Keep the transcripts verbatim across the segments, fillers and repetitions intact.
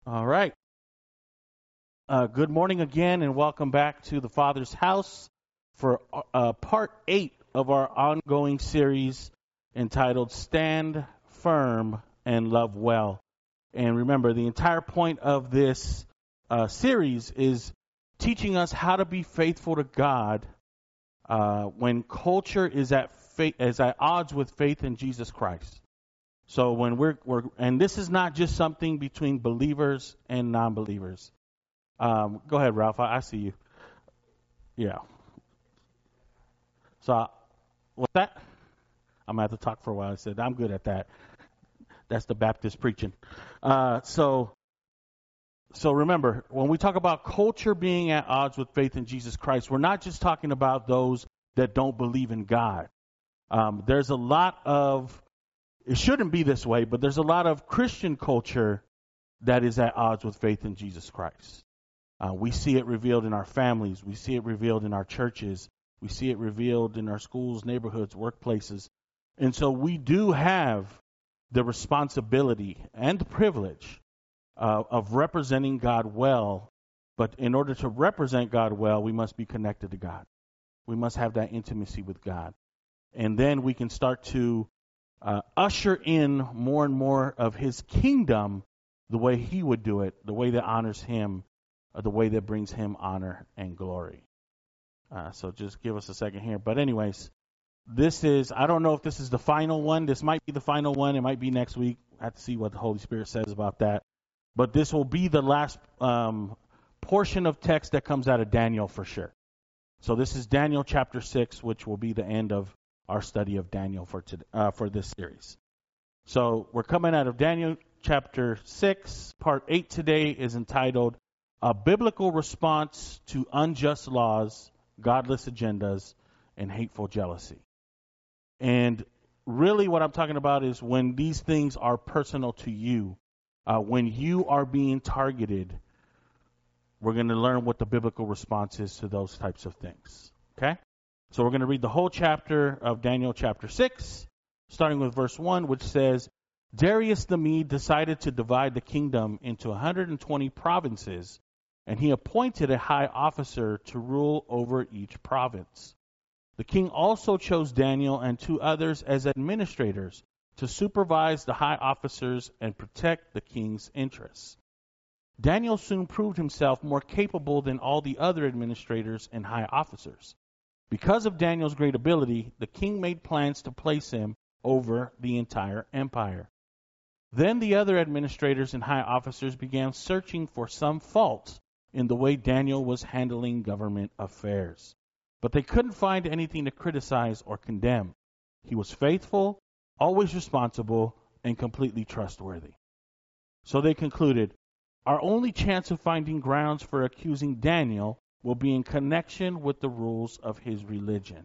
All right. Uh, good morning again, and welcome back to the Father's House for uh, part eight of our ongoing series entitled Stand Firm and Love Well. And remember, the entire point of this uh, series is teaching us how to be faithful to God uh, when culture is at fa- is at odds with faith in Jesus Christ. So when we're, we're and this is not just something between believers and non-believers. Um, go ahead, Ralph. I, I see you. Yeah. So uh, what's that? I'm gonna have to talk for a while. I said I'm good at that. That's the Baptist preaching. Uh, so, so remember, when we talk about culture being at odds with faith in Jesus Christ, we're not just talking about those that don't believe in God. Um, there's a lot of It shouldn't be this way, but there's a lot of Christian culture that is at odds with faith in Jesus Christ. Uh, we see it revealed in our families. We see it revealed in our churches. We see it revealed in our schools, neighborhoods, workplaces. And so we do have the responsibility and privilege uh, of representing God well. But in order to represent God well, we must be connected to God. We must have that intimacy with God. And then we can start to Uh, usher in more and more of his kingdom the way he would do it, the way that honors him, uh, the way that brings him honor and glory. Uh, so just give us a second here. But anyways, this is, I don't know if this is the final one. This might be the final one. It might be next week. I have to see what the Holy Spirit says about that. But this will be the last um, portion of text that comes out of Daniel for sure. So this is Daniel chapter six, which will be the end of our study of Daniel for today, uh, for this series. So we're coming out of Daniel chapter six. Part eight today is entitled A Biblical Response to Unjust Laws, Godless Agendas, and Hateful Jealousy. And really what I'm talking about is when these things are personal to you, uh, when you are being targeted, we're going to learn what the biblical response is to those types of things. Okay? So we're going to read the whole chapter of Daniel chapter six, starting with verse one, which says, Darius the Mede decided to divide the kingdom into one hundred twenty provinces, and he appointed a high officer to rule over each province. The king also chose Daniel and two others as administrators to supervise the high officers and protect the king's interests. Daniel soon proved himself more capable than all the other administrators and high officers. Because of Daniel's great ability, the king made plans to place him over the entire empire. Then the other administrators and high officers began searching for some faults in the way Daniel was handling government affairs. But they couldn't find anything to criticize or condemn. He was faithful, always responsible, and completely trustworthy. So they concluded, our only chance of finding grounds for accusing Daniel will be in connection with the rules of his religion.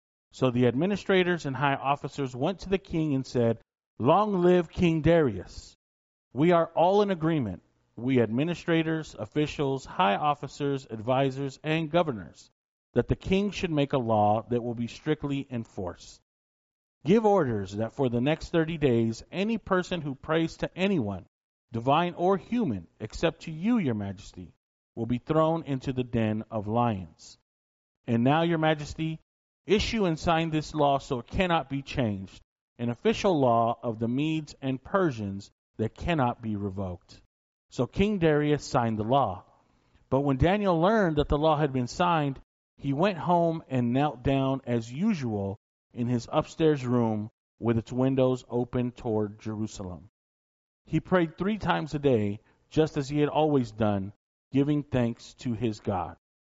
So the administrators and high officers went to the king and said, Long live King Darius. We are all in agreement, we administrators, officials, high officers, advisors, and governors, that the king should make a law that will be strictly enforced. Give orders that for the next thirty days, any person who prays to anyone, divine or human, except to you, your majesty, will be thrown into the den of lions. And now, your majesty, issue and sign this law so it cannot be changed, an official law of the Medes and Persians that cannot be revoked. So King Darius signed the law. But when Daniel learned that the law had been signed, he went home and knelt down as usual in his upstairs room with its windows open toward Jerusalem. He prayed three times a day, just as he had always done, giving thanks to his God.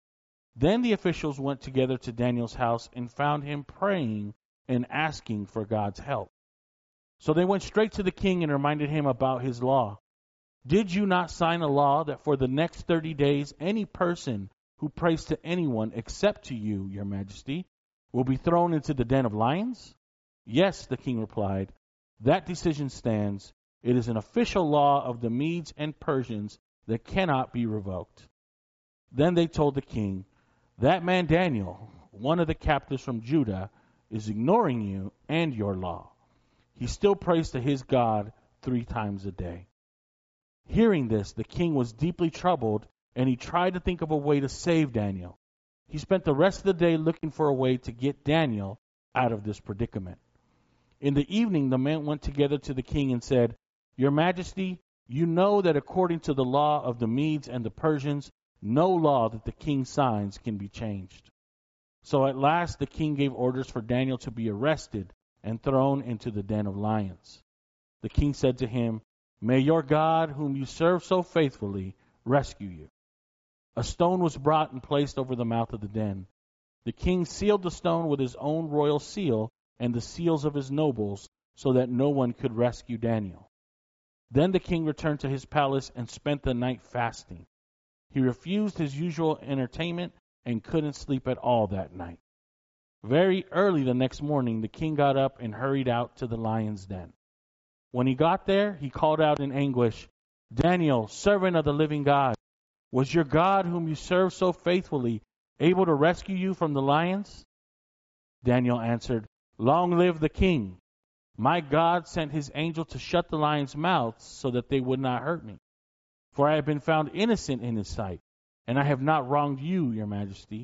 Then the officials went together to Daniel's house and found him praying and asking for God's help. So they went straight to the king and reminded him about his law. Did you not sign a law that for the next thirty days any person who prays to anyone except to you, your majesty, will be thrown into the den of lions? Yes, the king replied. That decision stands. It is an official law of the Medes and Persians that cannot be revoked. Then they told the king, that man Daniel, one of the captives from Judah, is ignoring you and your law. He still prays to his God three times a day. Hearing this, the king was deeply troubled, and he tried to think of a way to save Daniel. He spent the rest of the day looking for a way to get Daniel out of this predicament. In the evening, the men went together to the king and said, "Your Majesty, you know that according to the law of the Medes and the Persians, no law that the king signs can be changed." So at last the king gave orders for Daniel to be arrested and thrown into the den of lions. The king said to him, "May your God, whom you serve so faithfully, rescue you." A stone was brought and placed over the mouth of the den. The king sealed the stone with his own royal seal and the seals of his nobles, so that no one could rescue Daniel. Then the king returned to his palace and spent the night fasting. He refused his usual entertainment and couldn't sleep at all that night. Very early the next morning, the king got up and hurried out to the lion's den. When he got there, he called out in anguish, "Daniel, servant of the living God, was your God, whom you serve so faithfully, able to rescue you from the lions?" Daniel answered, "Long live the king. My God sent his angel to shut the lions' mouths so that they would not hurt me. For I have been found innocent in his sight, and I have not wronged you, your majesty."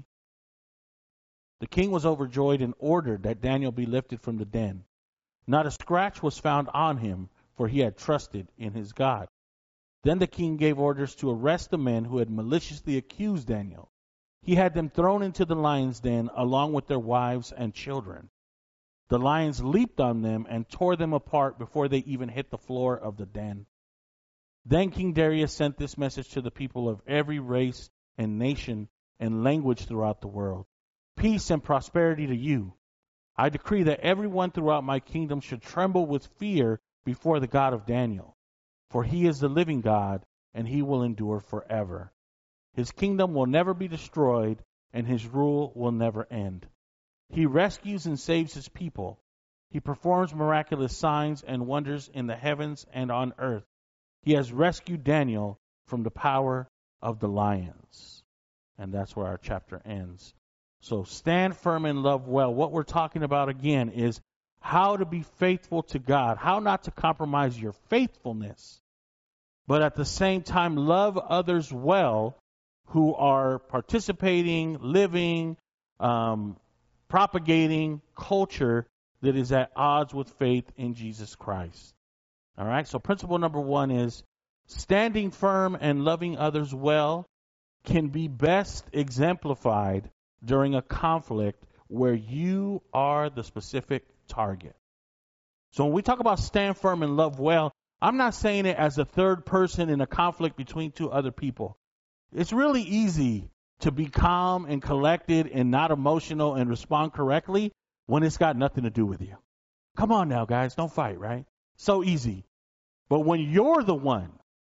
The king was overjoyed and ordered that Daniel be lifted from the den. Not a scratch was found on him, for he had trusted in his God. Then the king gave orders to arrest the men who had maliciously accused Daniel. He had them thrown into the lion's den along with their wives and children. The lions leaped on them and tore them apart before they even hit the floor of the den. Then King Darius sent this message to the people of every race and nation and language throughout the world: "Peace and prosperity to you. I decree that everyone throughout my kingdom should tremble with fear before the God of Daniel. For he is the living God, and he will endure forever. His kingdom will never be destroyed, and his rule will never end. He rescues and saves his people. He performs miraculous signs and wonders in the heavens and on earth. He has rescued Daniel from the power of the lions." And that's where our chapter ends. So stand firm and love well. What we're talking about again is how to be faithful to God, how not to compromise your faithfulness, but at the same time love others well who are participating, living, um, propagating culture that is at odds with faith in Jesus Christ. All right, so principle number one is standing firm and loving others well can be best exemplified during a conflict where you are the specific target. So when we talk about stand firm and love well, I'm not saying it as a third person in a conflict between two other people. It's really easy to be calm and collected and not emotional and respond correctly when it's got nothing to do with you. Come on now, guys, don't fight, right? So easy. But when you're the one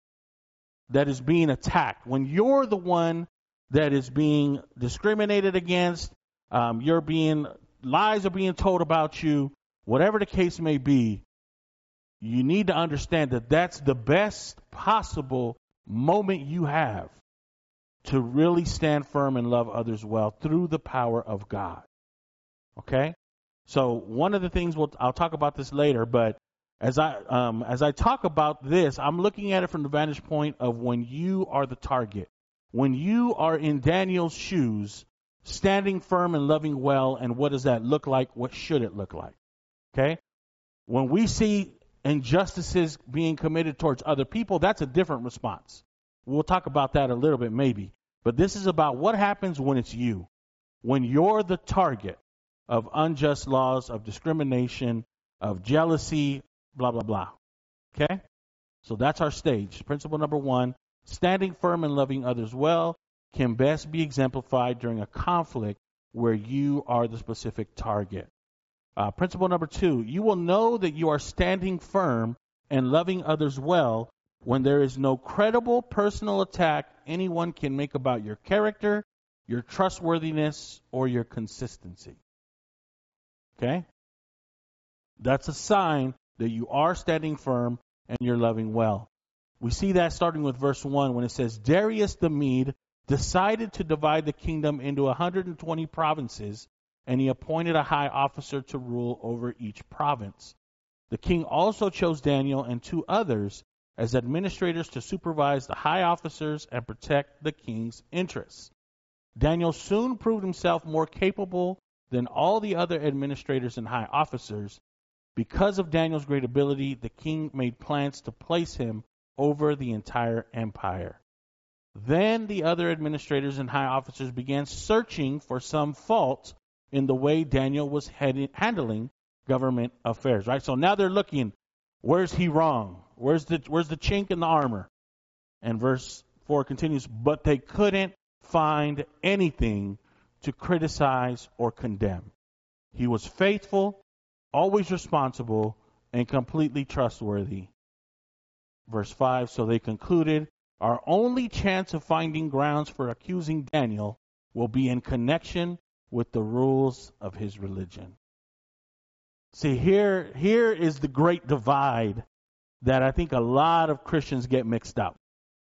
that is being attacked, when you're the one that is being discriminated against, um, you're being, lies are being told about you, whatever the case may be, you need to understand that that's the best possible moment you have to really stand firm and love others well through the power of God. Okay? So one of the things, we'll, I'll talk about this later, but as I um, as I talk about this, I'm looking at it from the vantage point of when you are the target. When you are in Daniel's shoes, standing firm and loving well, and what does that look like? What should it look like? Okay? When we see injustices being committed towards other people, that's a different response. We'll talk about that a little bit maybe. But this is about what happens when it's you. When you're the target of unjust laws, of discrimination, of jealousy, blah, blah, blah. Okay? So that's our stage. Principle number one, standing firm and loving others well can best be exemplified during a conflict where you are the specific target. Uh, principle number two, you will know that you are standing firm and loving others well when there is no credible personal attack anyone can make about your character, your trustworthiness, or your consistency. Okay? That's a sign that you are standing firm and you're loving well. We see that starting with verse one when it says, Darius the Mede decided to divide the kingdom into one hundred twenty provinces, and he appointed a high officer to rule over each province. The king also chose Daniel and two others as administrators to supervise the high officers and protect the king's interests. Daniel soon proved himself more capable than all the other administrators and high officers. Because of Daniel's great ability, the king made plans to place him over the entire empire. Then the other administrators and high officers began searching for some fault in the way Daniel was heading, handling government affairs, right? So now they're looking, where's he wrong? Where's the where's the chink in the armor? And verse four continues, but they couldn't find anything to criticize or condemn. He was faithful, always responsible, and completely trustworthy. Verse five, so they concluded, our only chance of finding grounds for accusing Daniel will be in connection with the rules of his religion. See, here, here is the great divide that I think a lot of Christians get mixed up.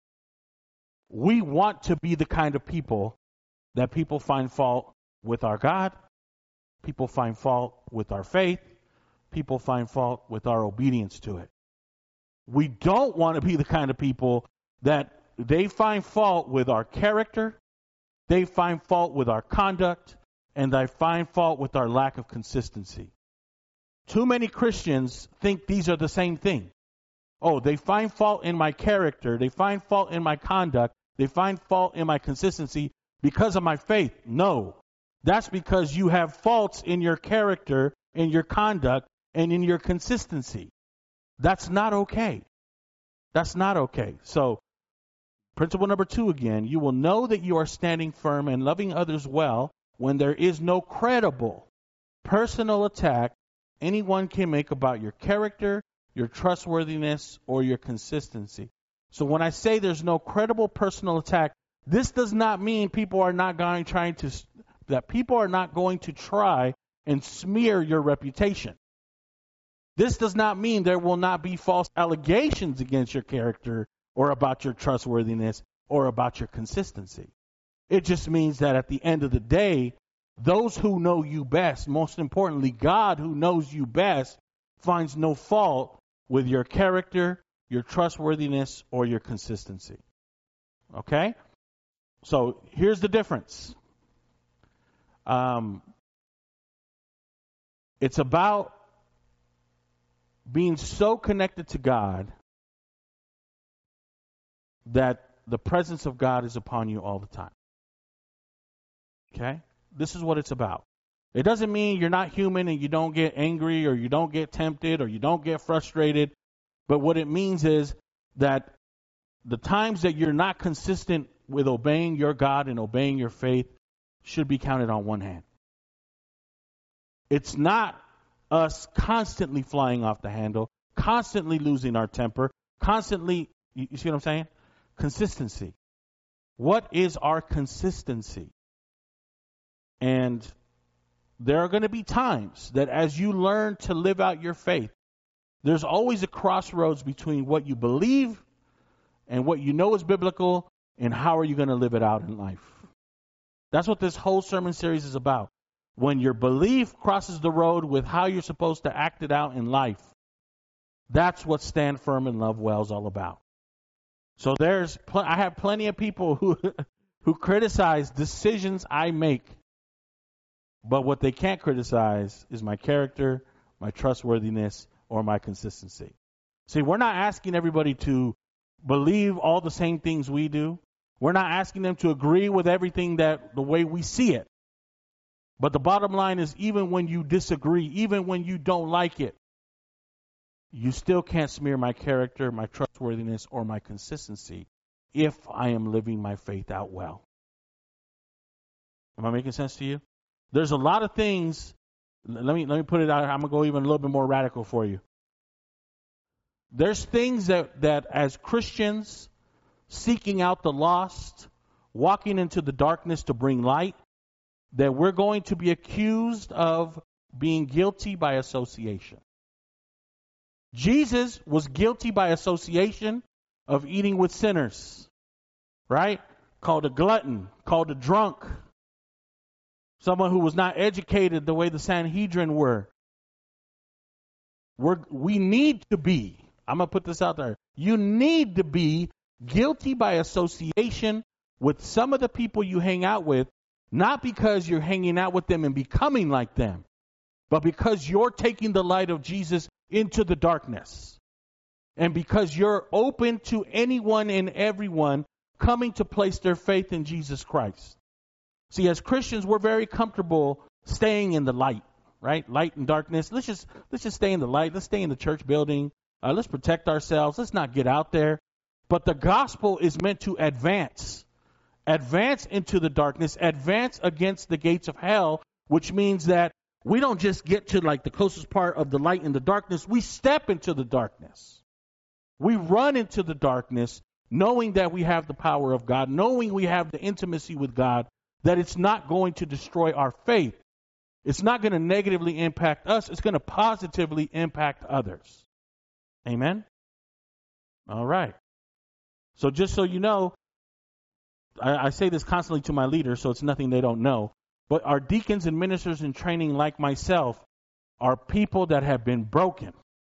We want to be the kind of people that people find fault with our God, people find fault with our faith, people find fault with our obedience to it. We don't want to be the kind of people that they find fault with our character, they find fault with our conduct, and they find fault with our lack of consistency. Too many Christians think these are the same thing. Oh, they find fault in my character, they find fault in my conduct, they find fault in my consistency because of my faith. No, that's because you have faults in your character, in your conduct, and in your consistency. That's not okay. That's not okay. So, principle number two again, you will know that you are standing firm and loving others well when there is no credible personal attack anyone can make about your character, your trustworthiness, or your consistency. So when I say there's no credible personal attack, this does not mean people are not going trying to that people are not going to try and smear your reputation. This does not mean there will not be false allegations against your character or about your trustworthiness or about your consistency. It just means that at the end of the day, those who know you best, most importantly, God who knows you best, finds no fault with your character, your trustworthiness, or your consistency. Okay? So here's the difference. Um, it's about being so connected to God that the presence of God is upon you all the time. Okay? This is what it's about. It doesn't mean you're not human and you don't get angry or you don't get tempted or you don't get frustrated. But what it means is that the times that you're not consistent with obeying your God and obeying your faith should be counted on one hand. It's not us constantly flying off the handle, constantly losing our temper, constantly, you, you see what I'm saying? Consistency. What is our consistency? And there are going to be times that as you learn to live out your faith, there's always a crossroads between what you believe and what you know is biblical and how are you going to live it out in life. That's what this whole sermon series is about. When your belief crosses the road with how you're supposed to act it out in life, that's what Stand Firm and Love Well is all about. So there's, pl- I have plenty of people who who criticize decisions I make. But what they can't criticize is my character, my trustworthiness, or my consistency. See, we're not asking everybody to believe all the same things we do. We're not asking them to agree with everything that the way we see it. But the bottom line is, even when you disagree, even when you don't like it, you still can't smear my character, my trustworthiness, or my consistency if I am living my faith out well. Am I making sense to you? There's a lot of things. Let me let me put it out. I'm gonna go even a little bit more radical for you. There's things that, that as Christians seeking out the lost, walking into the darkness to bring light, that we're going to be accused of being guilty by association. Jesus was guilty by association of eating with sinners, right? Called a glutton, called a drunk. Someone who was not educated the way the Sanhedrin were. We're, we need to be, I'm going to put this out there, You need to be guilty by association with some of the people you hang out with, not because you're hanging out with them and becoming like them, but because you're taking the light of Jesus into the darkness. And because you're open to anyone and everyone coming to place their faith in Jesus Christ. See, as Christians, we're very comfortable staying in the light, right? Light and darkness. Let's just let's just stay in the light. Let's stay in the church building. Uh, let's protect ourselves. Let's not get out there. But the gospel is meant to advance. Advance into the darkness. Advance against the gates of hell, which means that we don't just get to like the closest part of the light in the darkness. We step into the darkness. We run into the darkness knowing that we have the power of God, knowing we have the intimacy with God, that it's not going to destroy our faith. It's not going to negatively impact us. It's going to positively impact others. Amen? All right. So just so you know, I, I say this constantly to my leaders, so it's nothing they don't know. But our deacons and ministers in training like myself are people that have been broken,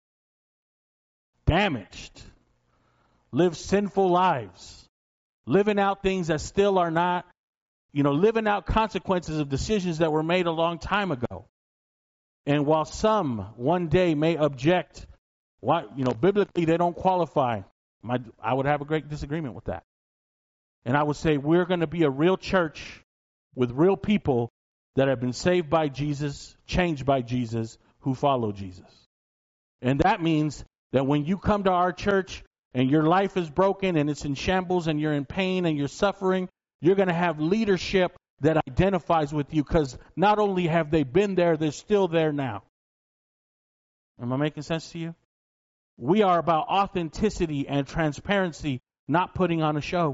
damaged, live sinful lives, living out things that still are not, you know, living out consequences of decisions that were made a long time ago. And while some one day may object, why, you know, biblically they don't qualify, my, I would have a great disagreement with that. And I would say we're going to be a real church with real people that have been saved by Jesus, changed by Jesus, who follow Jesus. And that means that when you come to our church and your life is broken and it's in shambles and you're in pain and you're suffering, you're going to have leadership that identifies with you, because not only have they been there, they're still there now. Am I making sense to you? We are about authenticity and transparency, not putting on a show.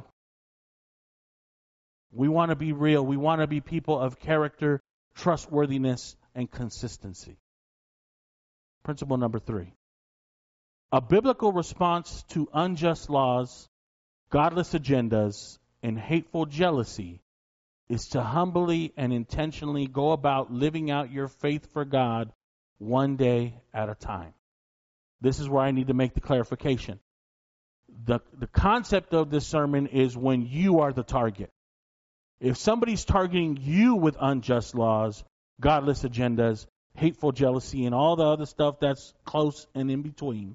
We want to be real. We want to be people of character, trustworthiness, and consistency. Principle number three. A biblical response to unjust laws, godless agendas, and hateful jealousy is to humbly and intentionally go about living out your faith for God one day at a time. This is where I need to make the clarification. The, the concept of this sermon is when you are the target. If somebody's targeting you with unjust laws, godless agendas, hateful jealousy, and all the other stuff that's close and in between,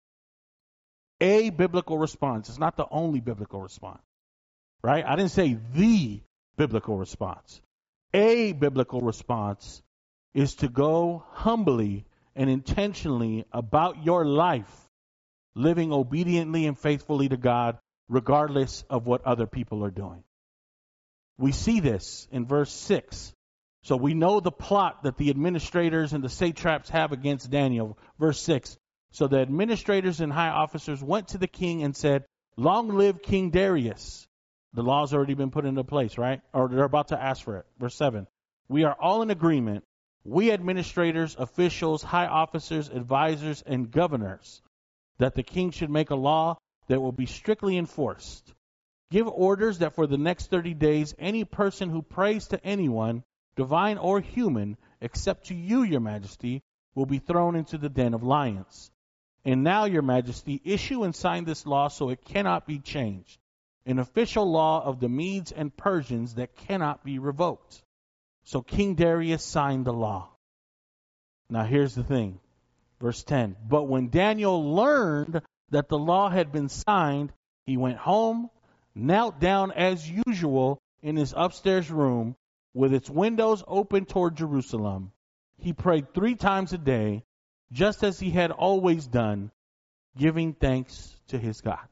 a biblical response, it's not the only biblical response, right? I didn't say the biblical response. A biblical response is to go humbly and intentionally about your life, living obediently and faithfully to God, regardless of what other people are doing. We see this in verse six. So we know the plot that the administrators and the satraps have against Daniel. Verse six. So the administrators and high officers went to the king and said, "Long live King Darius." The law's already been put into place, right? Or they're about to ask for it. Verse seven. We are all in agreement, we administrators, officials, high officers, advisors, and governors, that the king should make a law that will be strictly enforced. Give orders that for the next thirty days, any person who prays to anyone, divine or human, except to you, your majesty, will be thrown into the den of lions. And now, your majesty, issue and sign this law so it cannot be changed, an official law of the Medes and Persians that cannot be revoked. So King Darius signed the law. Now here's the thing. Verse ten. But when Daniel learned that the law had been signed, he went home, knelt down as usual in his upstairs room with its windows open toward Jerusalem. He prayed three times a day, just as he had always done, giving thanks to his God.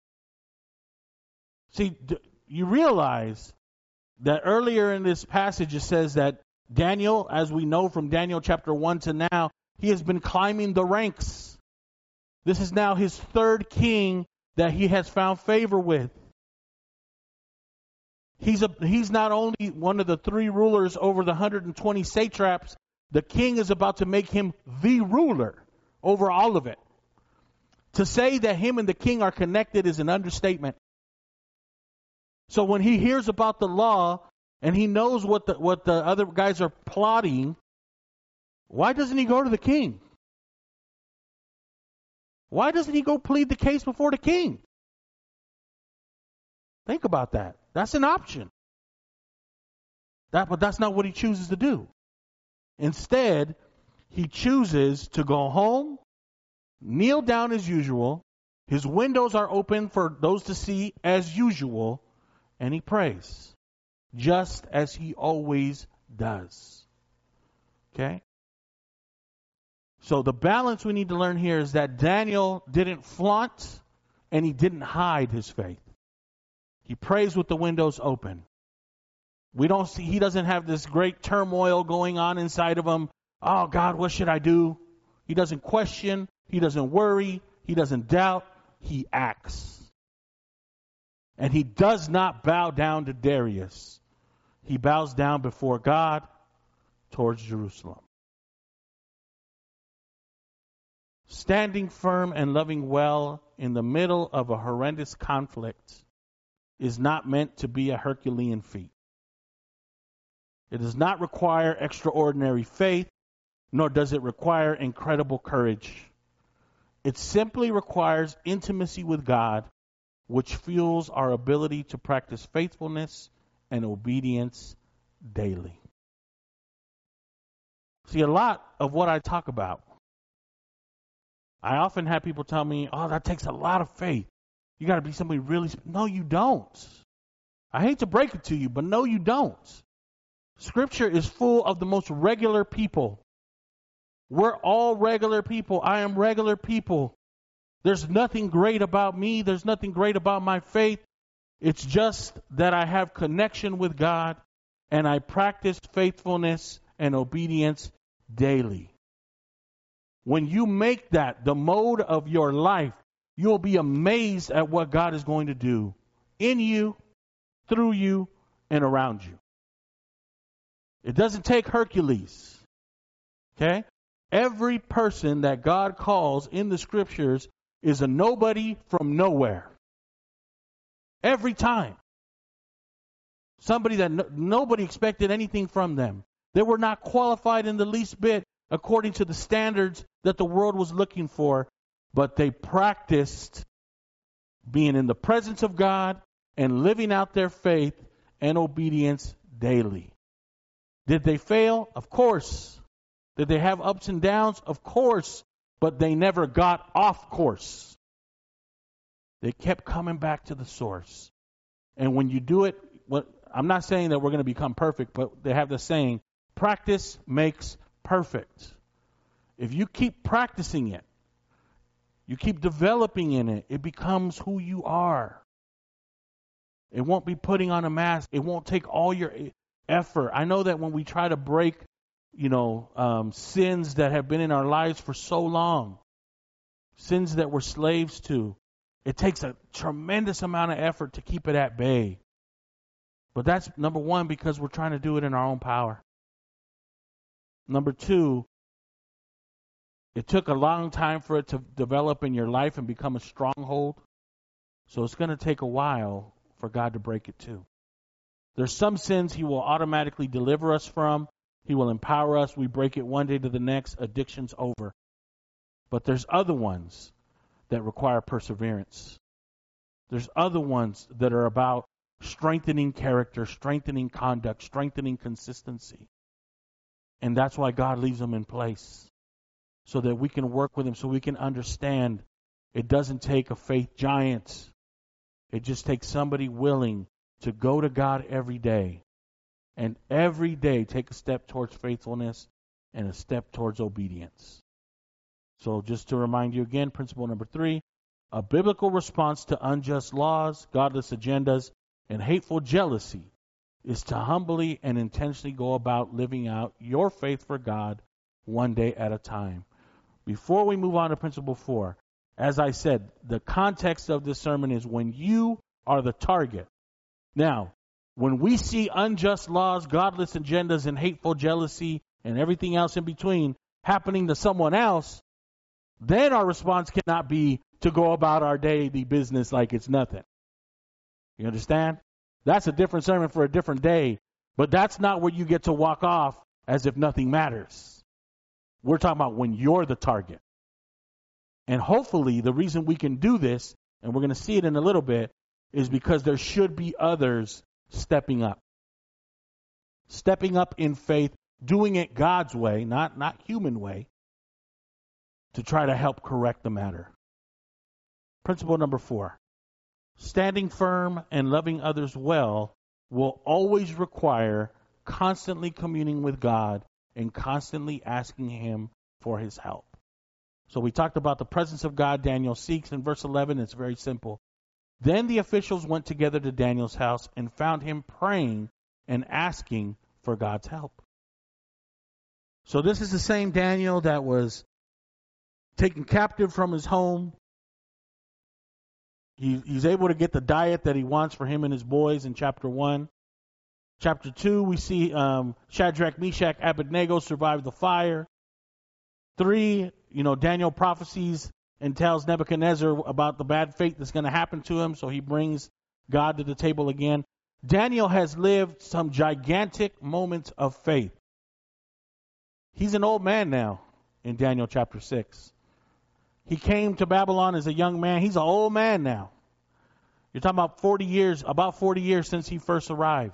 See, you realize that earlier in this passage it says that Daniel, as we know from Daniel chapter one to now, he has been climbing the ranks. This is now his third king that he has found favor with. He's a, he's not only one of the three rulers over the one hundred twenty satraps, the king is about to make him the ruler over all of it. To say that him and the king are connected is an understatement. So when he hears about the law and he knows what the, what the other guys are plotting, why doesn't he go to the king? Why doesn't he go plead the case before the king? Think about that. That's an option. That, but that's not what he chooses to do. Instead, he chooses to go home, kneel down as usual. His windows are open for those to see as usual, and he prays, just as he always does. Okay? So the balance we need to learn here is that Daniel didn't flaunt and he didn't hide his faith. He prays with the windows open. We don't see, he doesn't have this great turmoil going on inside of him. Oh God, what should I do? He doesn't question. He doesn't worry. He doesn't doubt. He acts. And he does not bow down to Darius. He bows down before God towards Jerusalem. Standing firm and loving well in the middle of a horrendous conflict is not meant to be a Herculean feat. It does not require extraordinary faith, nor does it require incredible courage. It simply requires intimacy with God, which fuels our ability to practice faithfulness and obedience daily. See, a lot of what I talk about, I often have people tell me, oh, that takes a lot of faith. You got to be somebody really... Sp-. No, you don't. I hate to break it to you, but no, you don't. Scripture is full of the most regular people. We're all regular people. I am regular people. There's nothing great about me. There's nothing great about my faith. It's just that I have connection with God and I practice faithfulness and obedience daily. When you make that the mode of your life, you'll be amazed at what God is going to do in you, through you, and around you. It doesn't take Hercules. Okay? Every person that God calls in the scriptures is a nobody from nowhere. Every time. Somebody that no, nobody expected anything from them. They were not qualified in the least bit according to the standards that the world was looking for, but they practiced being in the presence of God and living out their faith and obedience daily. Did they fail? Of course. Did they have ups and downs? Of course. But they never got off course. They kept coming back to the source. And when you do it, what, I'm not saying that we're going to become perfect, but they have the saying, practice makes perfect. If you keep practicing it, you keep developing in it, it becomes who you are. It won't be putting on a mask. It won't take all your effort. I know that when we try to break, you know, um, sins that have been in our lives for so long, sins that we're slaves to, it takes a tremendous amount of effort to keep it at bay. But that's number one, because we're trying to do it in our own power. Number two, it took a long time for it to develop in your life and become a stronghold. So it's going to take a while for God to break it too. There's some sins He will automatically deliver us from. He will empower us. We break it one day to the next. Addiction's over. But there's other ones that require perseverance. There's other ones that are about strengthening character, strengthening conduct, strengthening consistency. And that's why God leaves them in place, so that we can work with Him, so we can understand it doesn't take a faith giant. It just takes somebody willing to go to God every day, and every day take a step towards faithfulness and a step towards obedience. So just to remind you again, principle number three, a biblical response to unjust laws, godless agendas, and hateful jealousy is to humbly and intentionally go about living out your faith for God one day at a time. Before we move on to principle four, as I said, the context of this sermon is when you are the target. Now, when we see unjust laws, godless agendas, and hateful jealousy, and everything else in between happening to someone else, then our response cannot be to go about our daily business like it's nothing. You understand? That's a different sermon for a different day, but that's not where you get to walk off as if nothing matters. We're talking about when you're the target. And hopefully the reason we can do this, and we're going to see it in a little bit, is because there should be others stepping up. Stepping up in faith, doing it God's way, not, not human way, to try to help correct the matter. Principle number four. Standing firm and loving others well will always require constantly communing with God and constantly asking Him for His help. So we talked about the presence of God Daniel seeks in verse eleven. It's very simple. Then the officials went together to Daniel's house and found him praying and asking for God's help. So this is the same Daniel that was taken captive from his home. He, he's able to get the diet that he wants for him and his boys in chapter one. Chapter two, we see um, Shadrach, Meshach, Abednego survive the fire. Three, you know, Daniel prophesies and tells Nebuchadnezzar about the bad fate that's going to happen to him, so he brings God to the table again. Daniel has lived some gigantic moments of faith. He's an old man now in Daniel chapter six. He came to Babylon as a young man. He's an old man now. You're talking about forty years, about forty years since he first arrived.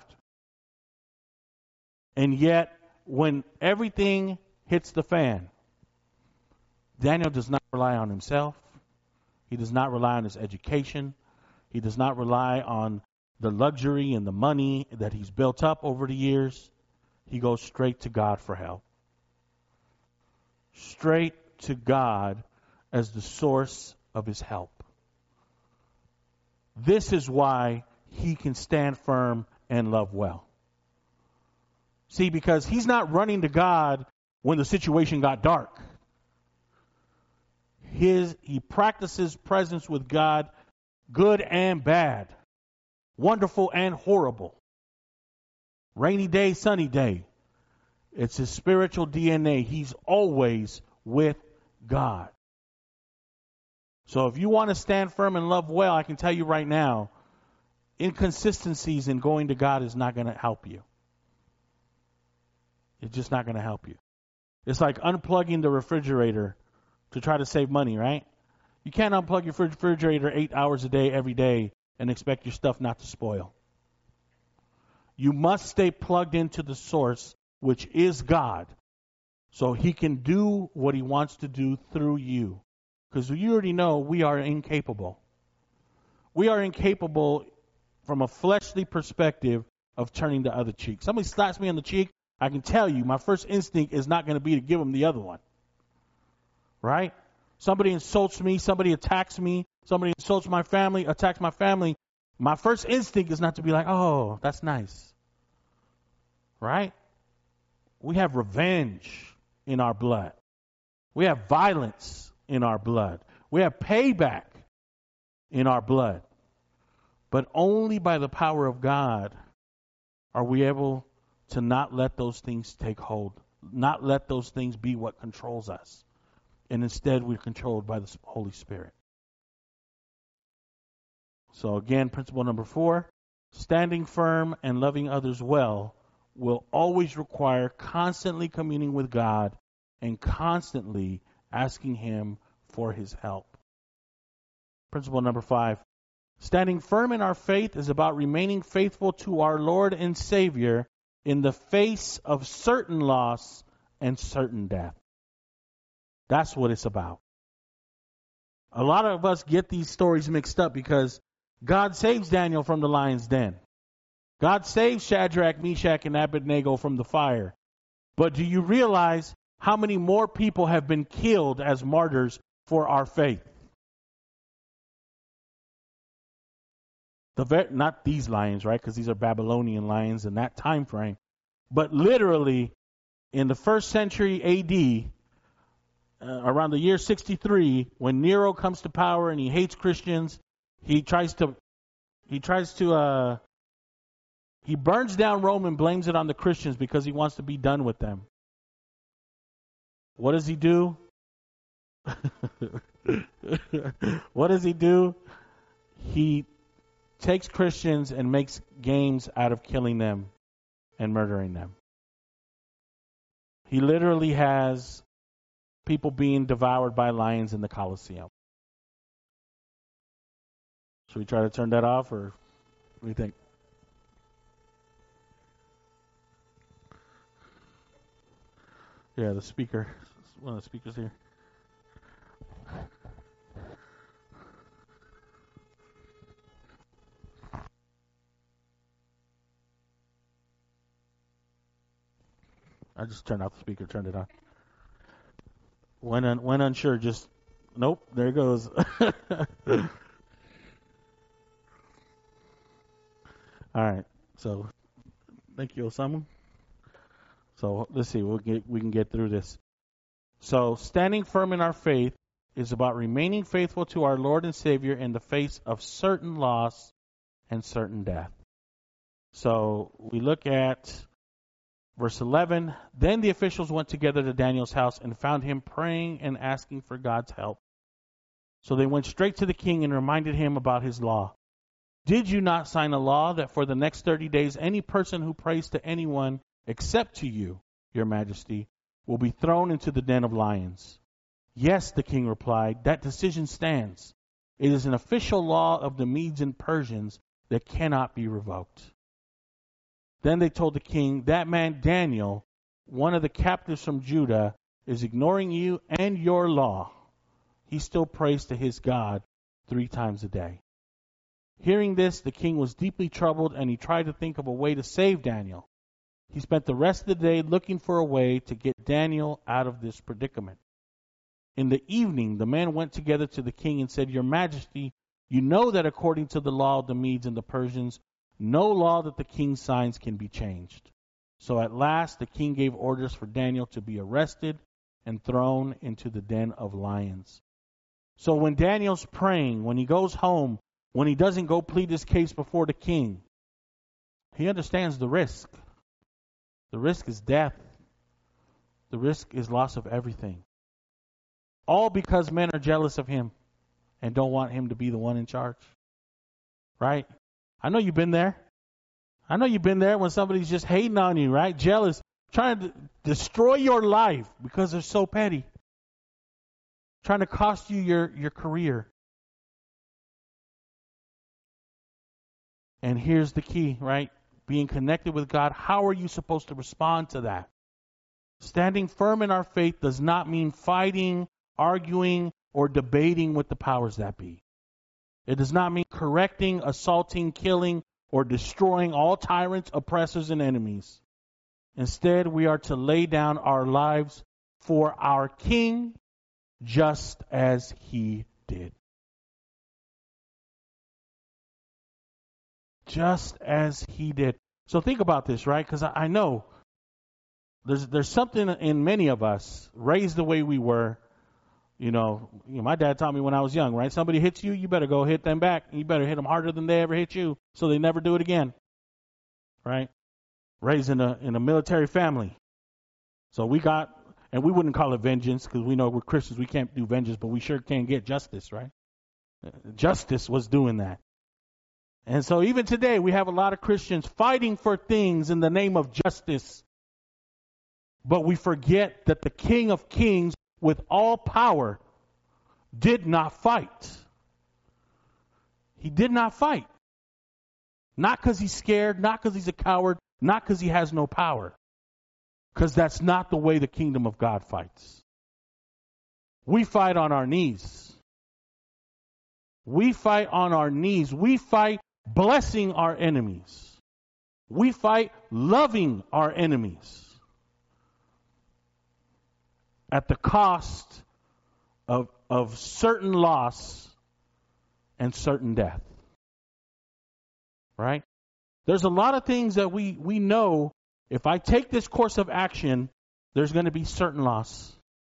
And yet, when everything hits the fan, Daniel does not rely on himself. He does not rely on his education. He does not rely on the luxury and the money that he's built up over the years. He goes straight to God for help. Straight to God as the source of his help. This is why he can stand firm and love well. See, because he's not running to God when the situation got dark. His, he practices presence with God, good and bad, wonderful and horrible, rainy day, sunny day. It's his spiritual D N A. He's always with God. So if you want to stand firm and love well, I can tell you right now, inconsistencies in going to God is not going to help you. It's just not going to help you. It's like unplugging the refrigerator to try to save money, right? You can't unplug your refrigerator eight hours a day, every day, and expect your stuff not to spoil. You must stay plugged into the source, which is God, so He can do what He wants to do through you. Because you already know we are incapable. We are incapable from a fleshly perspective of turning the other cheek. Somebody slaps me on the cheek, I can tell you my first instinct is not going to be to give them the other one. Right? Somebody insults me, somebody attacks me, somebody insults my family, attacks my family. My first instinct is not to be like, oh, that's nice. Right? We have revenge in our blood. We have violence in our blood. We have payback in our blood. But only by the power of God are we able to not let those things take hold, not let those things be what controls us. And instead, we're controlled by the Holy Spirit. So again, principle number four, standing firm and loving others well will always require constantly communing with God and constantly asking Him for His help. Principle number five, standing firm in our faith is about remaining faithful to our Lord and Savior in the face of certain loss and certain death. That's what it's about. A lot of us get these stories mixed up because God saves Daniel from the lion's den. God saves Shadrach, Meshach, and Abednego from the fire. But do you realize how many more people have been killed as martyrs for our faith? The ver- not these lions, right? Because these are Babylonian lions in that time frame. But literally, in the first century A D, uh, around the year sixty-three, when Nero comes to power and he hates Christians, he tries to, he tries to, uh, he burns down Rome and blames it on the Christians because he wants to be done with them. What does he do? What does he do? He takes Christians and makes games out of killing them and murdering them. He literally has people being devoured by lions in the Colosseum. Should we try to turn that off, or what do you think? Yeah, the speaker. One of the speakers here. I just turned off the speaker, turned it on. When un, when unsure, just nope. There it goes. All right. So, thank you, Osama. So let's see. We'll get we can get through this. So, standing firm in our faith is about remaining faithful to our Lord and Savior in the face of certain loss and certain death. So we look at verse eleven. Then the officials went together to Daniel's house and found him praying and asking for God's help. So they went straight to the king and reminded him about his law. Did you not sign a law that for the next thirty days any person who prays to anyone except to you, your majesty, will be thrown into the den of lions? Yes, the king replied, that decision stands. It is an official law of the Medes and Persians that cannot be revoked. Then they told the king, that man Daniel, one of the captives from Judah, is ignoring you and your law. He still prays to his God three times a day. Hearing this, the king was deeply troubled, and he tried to think of a way to save Daniel. He spent the rest of the day looking for a way to get Daniel out of this predicament. In the evening, the men went together to the king and said, Your Majesty, you know that according to the law of the Medes and the Persians, no law that the king signs can be changed. So at last the king gave orders for Daniel to be arrested and thrown into the den of lions. So when Daniel's praying, when he goes home, when he doesn't go plead his case before the king, he understands the risk. The risk is death. The risk is loss of everything. All because men are jealous of him and don't want him to be the one in charge. Right? I know you've been there. I know you've been there when somebody's just hating on you, right? Jealous, trying to destroy your life because they're so petty. Trying to cost you your, your career. And here's the key, right? Being connected with God. How are you supposed to respond to that? Standing firm in our faith does not mean fighting, arguing, or debating with the powers that be. It does not mean correcting, assaulting, killing, or destroying all tyrants, oppressors, and enemies. Instead, we are to lay down our lives for our King, just as he did. Just as he did. So think about this, right? Because I, I know there's there's something in many of us, raised the way we were. You know, you know, my dad taught me when I was young, right? Somebody hits you, you better go hit them back. You better hit them harder than they ever hit you, so they never do it again. Right? Raised in a in a military family, so we got, and we wouldn't call it vengeance because we know we're Christians. We can't do vengeance, but we sure can get justice, right? Justice was doing that. And so even today, we have a lot of Christians fighting for things in the name of justice. But we forget that the King of Kings, with all power, did not fight. He did not fight. Not because he's scared, not because he's a coward, not because he has no power. Because that's not the way the kingdom of God fights. We fight on our knees. We fight on our knees. We fight blessing our enemies. We fight loving our enemies at the cost of, of certain loss and certain death. Right? There's a lot of things that we, we know if I take this course of action, there's going to be certain loss.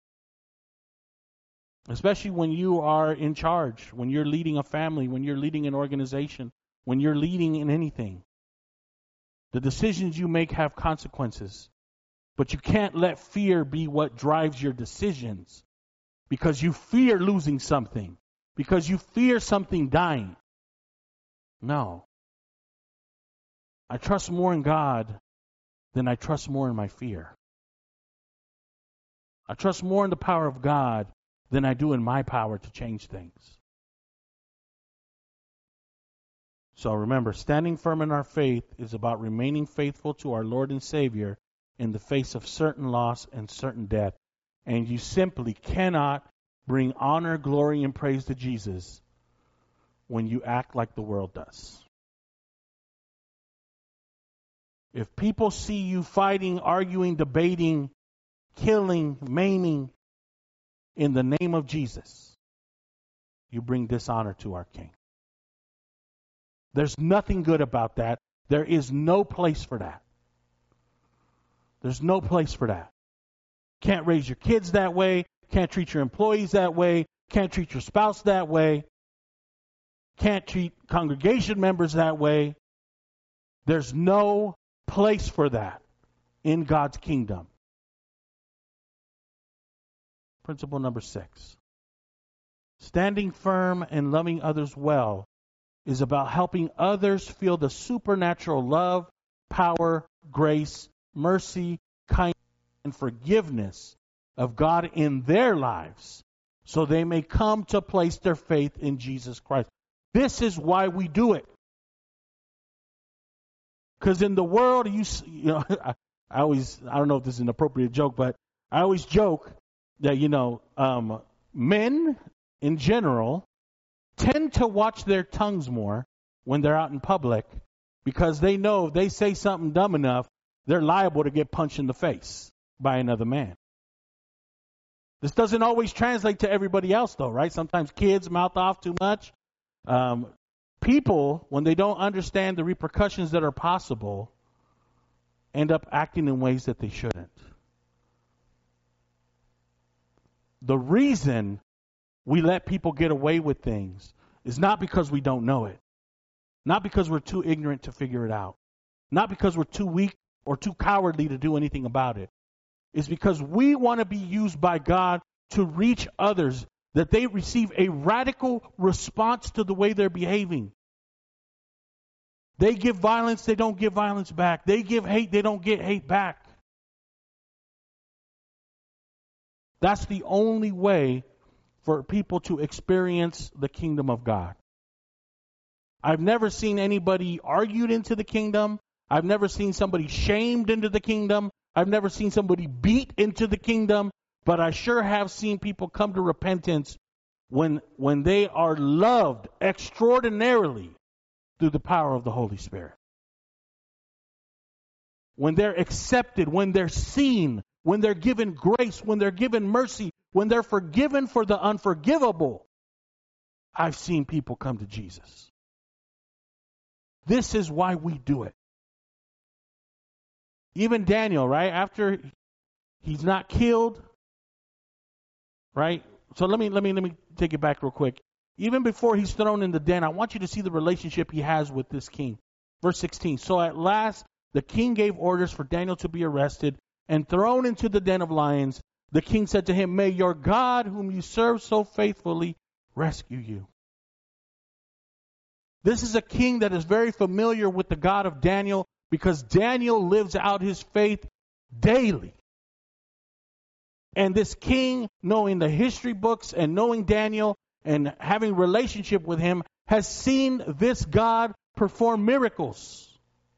Especially when you are in charge, when you're leading a family, when you're leading an organization, when you're leading in anything. The decisions you make have consequences. But you can't let fear be what drives your decisions. Because you fear losing something. Because you fear something dying. No. I trust more in God than I trust more in my fear. I trust more in the power of God than I do in my power to change things. So remember, standing firm in our faith is about remaining faithful to our Lord and Savior in the face of certain loss and certain death. And you simply cannot bring honor, glory, and praise to Jesus when you act like the world does. If people see you fighting, arguing, debating, killing, maiming in the name of Jesus, you bring dishonor to our King. There's nothing good about that. There is no place for that. There's no place for that. Can't raise your kids that way. Can't treat your employees that way. Can't treat your spouse that way. Can't treat congregation members that way. There's no place for that in God's kingdom. Principle number six. Standing firm and loving others well is about helping others feel the supernatural love, power, grace, mercy, kindness, and forgiveness of God in their lives so they may come to place their faith in Jesus Christ. This is why we do it. Because in the world, you, you know, I, I always, I don't know if this is an appropriate joke, but I always joke that, you know, um, men in general tend to watch their tongues more when they're out in public because they know if they say something dumb enough, they're liable to get punched in the face by another man. This doesn't always translate to everybody else, though, right? Sometimes kids mouth off too much. Um, people, when they don't understand the repercussions that are possible, end up acting in ways that they shouldn't. The reason we let people get away with things is not because we don't know it, not because we're too ignorant to figure it out, not because we're too weak or too cowardly to do anything about it. It's because we want to be used by God to reach others, that they receive a radical response to the way they're behaving. They give violence, they don't give violence back. They give hate, they don't get hate back. That's the only way for people to experience the kingdom of God. I've never seen anybody argued into the kingdom. I've never seen somebody shamed into the kingdom. I've never seen somebody beat into the kingdom. But I sure have seen people come to repentance when, when they are loved extraordinarily through the power of the Holy Spirit. When they're accepted, when they're seen, when they're given grace, when they're given mercy, when they're forgiven for the unforgivable, I've seen people come to Jesus. This is why we do it. Even Daniel, right? After he's not killed, right? So let me let me let me take it back real quick. Even before he's thrown in the den, I want you to see the relationship he has with this king. Verse sixteen. So at last the king gave orders for Daniel to be arrested and thrown into the den of lions. The king said to him, "May your God, whom you serve so faithfully, rescue you." This is a king that is very familiar with the God of Daniel because Daniel lives out his faith daily. And this king, knowing the history books and knowing Daniel and having relationship with him, has seen this God perform miracles.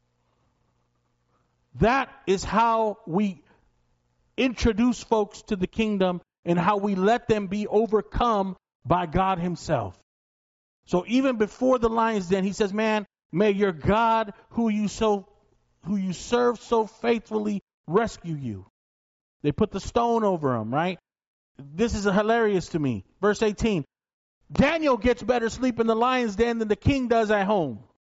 That is how we introduce folks to the kingdom and how we let them be overcome by God himself. So even before the lion's den, he says, man, may your God, who you so, who you serve so faithfully, rescue you. They put the stone over him, right? This is hilarious to me. Verse eighteen. Daniel gets better sleep in the lion's den than the king does at home.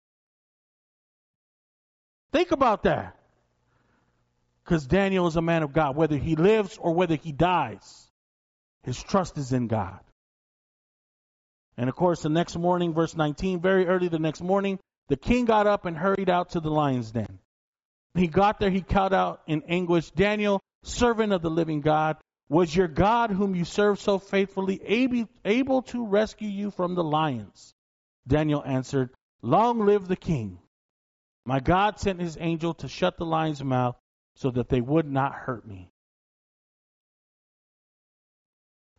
Think about that. Because Daniel is a man of God. Whether he lives or whether he dies, his trust is in God. And of course, the next morning, verse nineteen, very early the next morning, the king got up and hurried out to the lion's den. He got there, he called out in anguish, "Daniel, servant of the living God, was your God whom you serve so faithfully able, able to rescue you from the lions?" Daniel answered, "Long live the king. My God sent his angel to shut the lion's mouth so that they would not hurt me."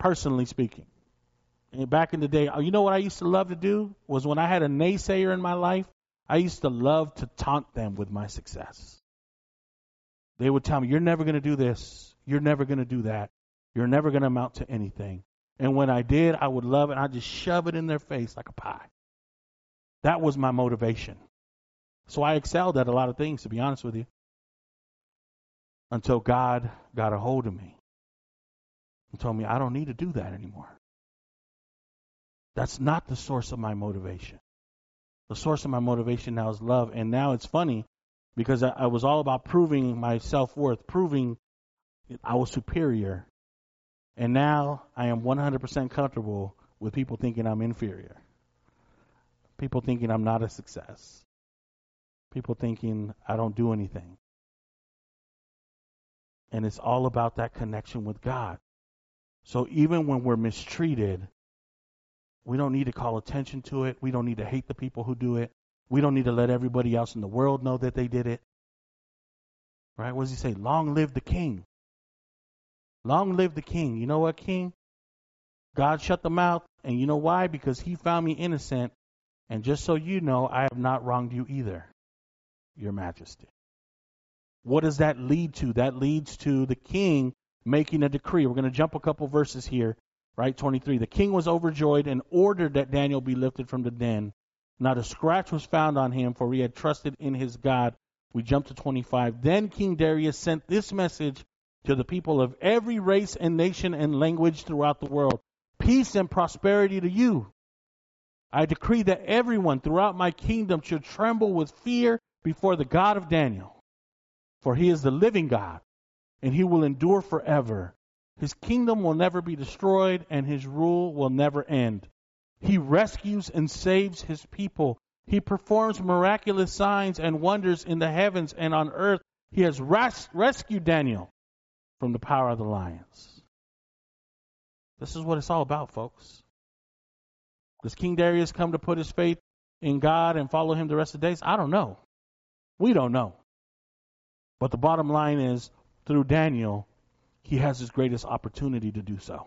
personally speaking. And back in the day, you know what I used to love to do was when I had a naysayer in my life, I used to love to taunt them with my success. They would tell me, you're never going to do this. You're never going to do that. You're never going to amount to anything. And when I did, I would love it. I'd just shove it in their face like a pie. That was my motivation. So I excelled at a lot of things, to be honest with you, until God got a hold of me and told me I don't need to do that anymore. That's not the source of my motivation. The source of my motivation now is love. And now it's funny because I, I was all about proving my self-worth, proving I was superior. And now I am one hundred percent comfortable with people thinking I'm inferior. People thinking I'm not a success. People thinking I don't do anything. And it's all about that connection with God. So even when we're mistreated, we don't need to call attention to it. We don't need to hate the people who do it. We don't need to let everybody else in the world know that they did it. Right? What does he say? Long live the king. Long live the king. You know what, king? God shut the mouth. And you know why? Because he found me innocent. And just so you know, I have not wronged you either, your majesty. What does that lead to? That leads to the king making a decree. We're going to jump a couple verses here. Right, twenty-three. The king was overjoyed and ordered that Daniel be lifted from the den. Not a scratch was found on him, for he had trusted in his God. We jump to twenty-five. Then King Darius sent this message to the people of every race and nation and language throughout the world. Peace and prosperity to you. I decree that everyone throughout my kingdom should tremble with fear before the God of Daniel. For he is the living God, and he will endure forever. His kingdom will never be destroyed, and his rule will never end. He rescues and saves his people. He performs miraculous signs and wonders in the heavens and on earth. He has res- rescued Daniel from the power of the lions. This is what it's all about, folks. Does King Darius come to put his faith in God and follow him the rest of the days? I don't know. We don't know. But the bottom line is, through Daniel, he has his greatest opportunity to do so.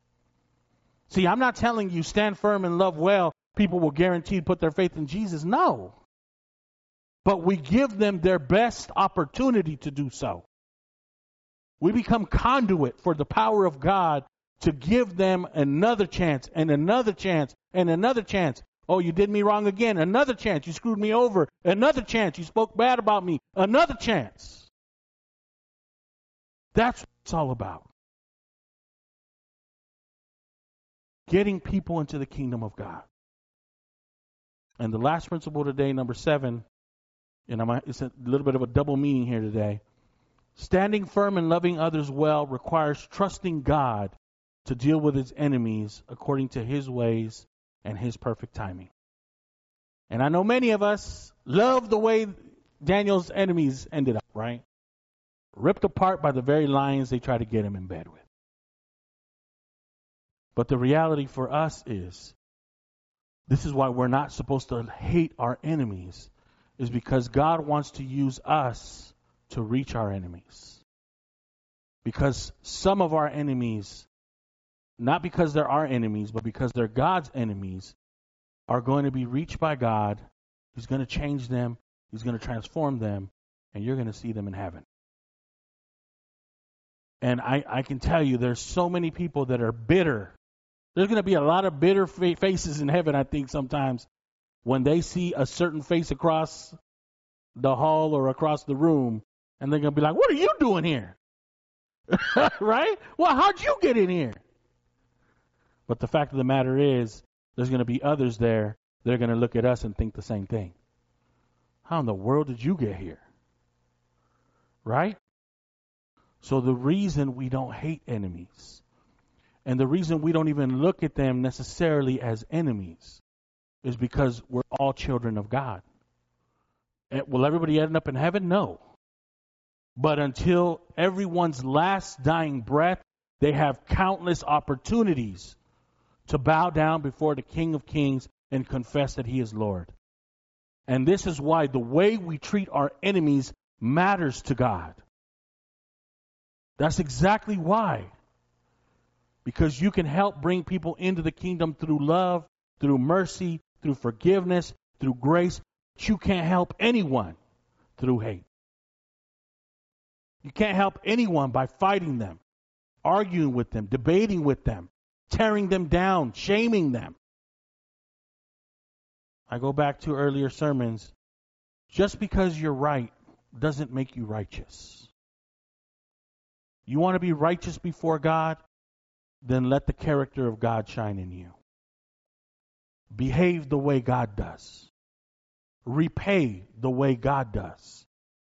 See, I'm not telling you stand firm and love well. People will guaranteed put their faith in Jesus. No. But we give them their best opportunity to do so. We become conduit for the power of God to give them another chance and another chance and another chance. Oh, you did me wrong again. Another chance. You screwed me over. Another chance. You spoke bad about me. Another chance. That's what it's all about. Getting people into the kingdom of God. And the last principle today, number seven, and I might, it's a little bit of a double meaning here today. Standing firm and loving others well requires trusting God to deal with his enemies according to his ways and his perfect timing. And I know many of us love the way Daniel's enemies ended up, right? Ripped apart by the very lions they try to get him in bed with. But the reality for us is, this is why we're not supposed to hate our enemies, is because God wants to use us to reach our enemies. Because some of our enemies, not because they're our enemies, but because they're God's enemies, are going to be reached by God. He's going to change them. He's going to transform them. And you're going to see them in heaven. And I, I can tell you, there's so many people that are bitter. There's going to be a lot of bitter fa- faces in heaven, I think, sometimes, when they see a certain face across the hall or across the room, and they're going to be like, what are you doing here? Right? Well, how'd you get in here? But the fact of the matter is, there's going to be others there that are going to look at us and think the same thing. How in the world did you get here? Right? So the reason we don't hate enemies, and the reason we don't even look at them necessarily as enemies, is because we're all children of God. And will everybody end up in heaven? No. But until everyone's last dying breath, they have countless opportunities to bow down before the King of Kings and confess that he is Lord. And this is why the way we treat our enemies matters to God. That's exactly why. because you can help bring people into the kingdom through love, through mercy, through forgiveness, through grace. But you can't help anyone through hate. You can't help anyone by fighting them, arguing with them, debating with them, tearing them down, shaming them. I go back to earlier sermons. Just because you're right doesn't make you righteous. You want to be righteous before God? Then let the character of God shine in you. Behave the way God does. Repay the way God does.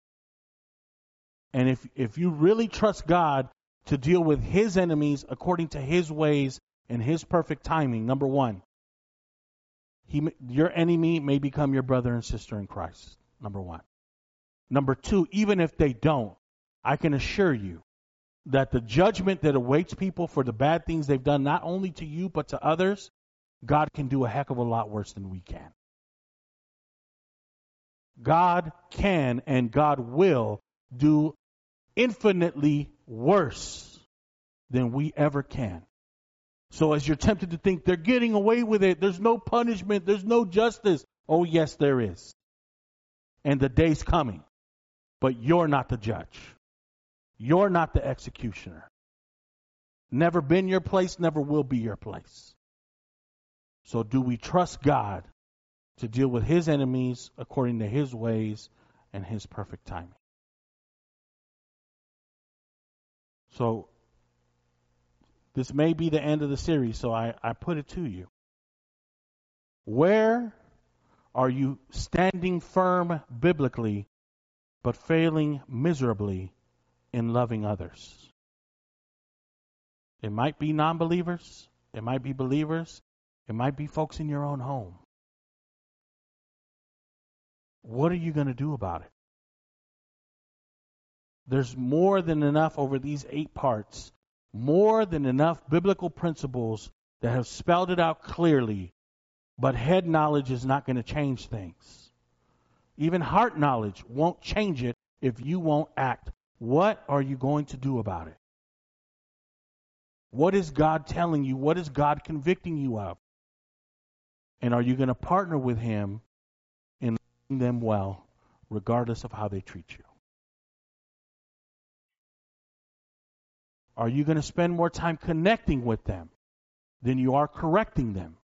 And if, if you really trust God to deal with His enemies according to His ways and His perfect timing, number one, he, your enemy may become your brother and sister in Christ, number one. Number two, even if they don't, I can assure you that the judgment that awaits people for the bad things they've done, not only to you but to others, God can do a heck of a lot worse than we can. God can and God will do infinitely worse than we ever can. So as you're tempted to think they're getting away with it, there's no punishment, there's no justice. Oh, yes, there is. And the day's coming. But you're not the judge. You're not the executioner. Never been your place, never will be your place. So do we trust God to deal with His enemies according to His ways and His perfect timing? So this may be the end of the series, so I, I put it to you. Where are you standing firm biblically, but failing miserably in loving others? It might be non-believers. It might be believers. It might be folks in your own home. What are you going to do about it? There's more than enough over these eight parts, more than enough biblical principles that have spelled it out clearly, but head knowledge is not going to change things. Even heart knowledge won't change it if you won't act. What are you going to do about it? What is God telling you? What is God convicting you of? And are you going to partner with Him in loving them well, regardless of how they treat you? Are you going to spend more time connecting with them than you are correcting them?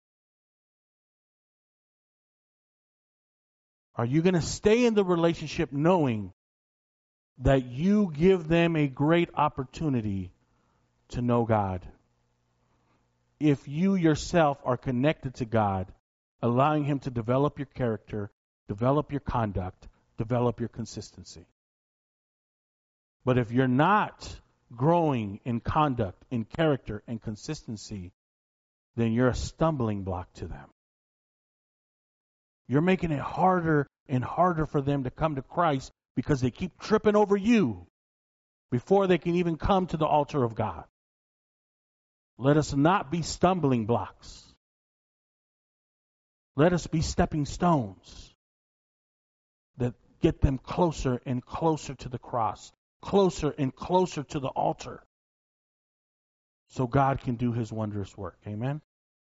Are you going to stay in the relationship knowing that you give them a great opportunity to know God? If you yourself are connected to God, allowing Him to develop your character, develop your conduct, develop your consistency. But if you're not growing in conduct, in character, and consistency, then you're a stumbling block to them. You're making it harder and harder for them to come to Christ because they keep tripping over you before they can even come to the altar of God. Let us not be stumbling blocks. Let us be stepping stones that get them closer and closer to the cross, closer and closer to the altar, so God can do His wondrous work. Amen?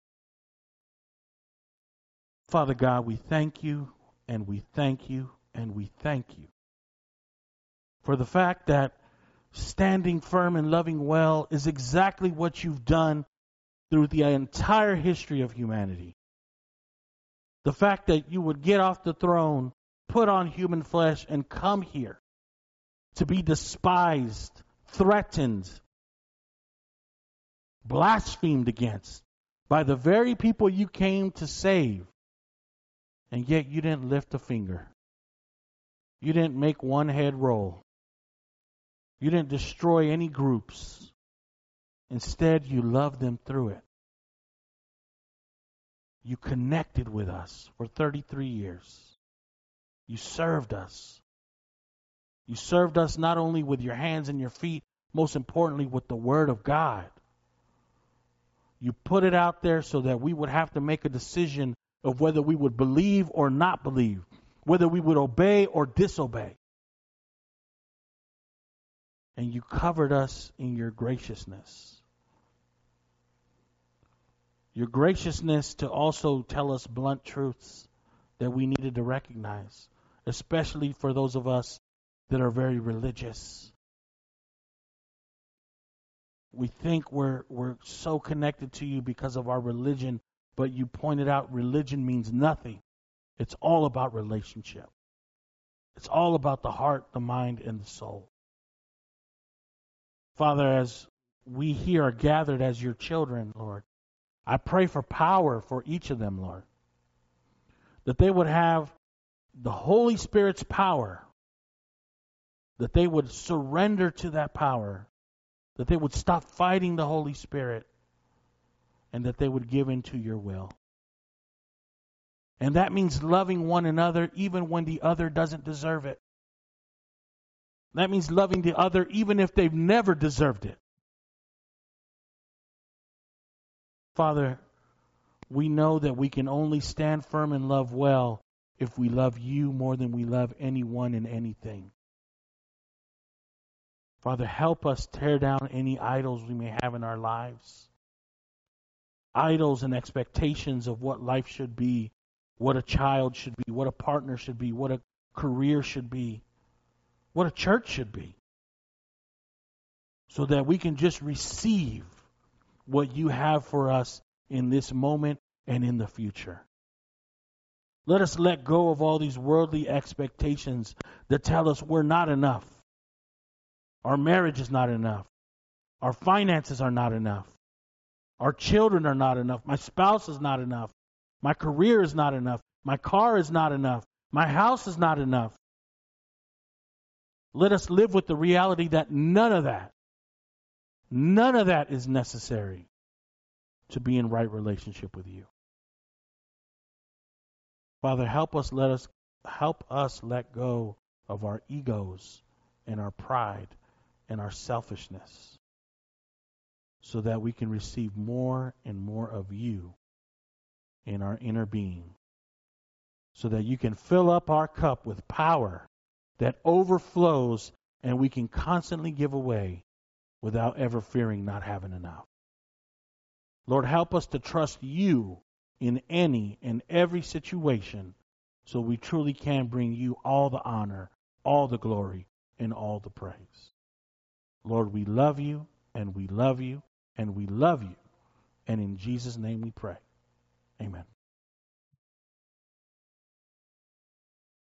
Father God, we thank you, and we thank you, and we thank you for the fact that standing firm and loving well is exactly what you've done through the entire history of humanity. The fact that you would get off the throne, put on human flesh, and come here to be despised, threatened, blasphemed against by the very people you came to save. And yet you didn't lift a finger. You didn't make one head roll. You didn't destroy any groups. Instead, you loved them through it. You connected with us for thirty-three years. You served us. You served us not only with your hands and your feet, most importantly with the Word of God. You put it out there so that we would have to make a decision of whether we would believe or not believe, whether we would obey or disobey. And you covered us in your graciousness. Your graciousness to also tell us blunt truths that we needed to recognize, especially for those of us that are very religious. We think we're we're so connected to you because of our religion, but you pointed out religion means nothing. It's all about relationship. It's all about the heart, the mind, and the soul. Father, as we here are gathered as your children, Lord, I pray for power for each of them, Lord. That they would have the Holy Spirit's power. That they would surrender to that power. That they would stop fighting the Holy Spirit. And that they would give into your will. And that means loving one another even when the other doesn't deserve it. That means loving the other even if they've never deserved it. Father, we know that we can only stand firm and love well if we love you more than we love anyone and anything. Father, help us tear down any idols we may have in our lives. Idols and expectations of what life should be, what a child should be, what a partner should be, what a career should be, what a church should be. So that we can just receive what you have for us in this moment and in the future. Let us let go of all these worldly expectations that tell us we're not enough. Our marriage is not enough. Our finances are not enough. Our children are not enough. My spouse is not enough. My career is not enough. My car is not enough. My house is not enough. Let us live with the reality that none of that, none of that is necessary to be in right relationship with you. Father, help us let us help us let go of our egos and our pride and our selfishness so that we can receive more and more of you in our inner being, so that you can fill up our cup with power that overflows and we can constantly give away without ever fearing not having enough. Lord, help us to trust you in any and every situation so we truly can bring you all the honor, all the glory, and all the praise. Lord, we love you, and we love you, and we love you. And in Jesus' name we pray. Amen.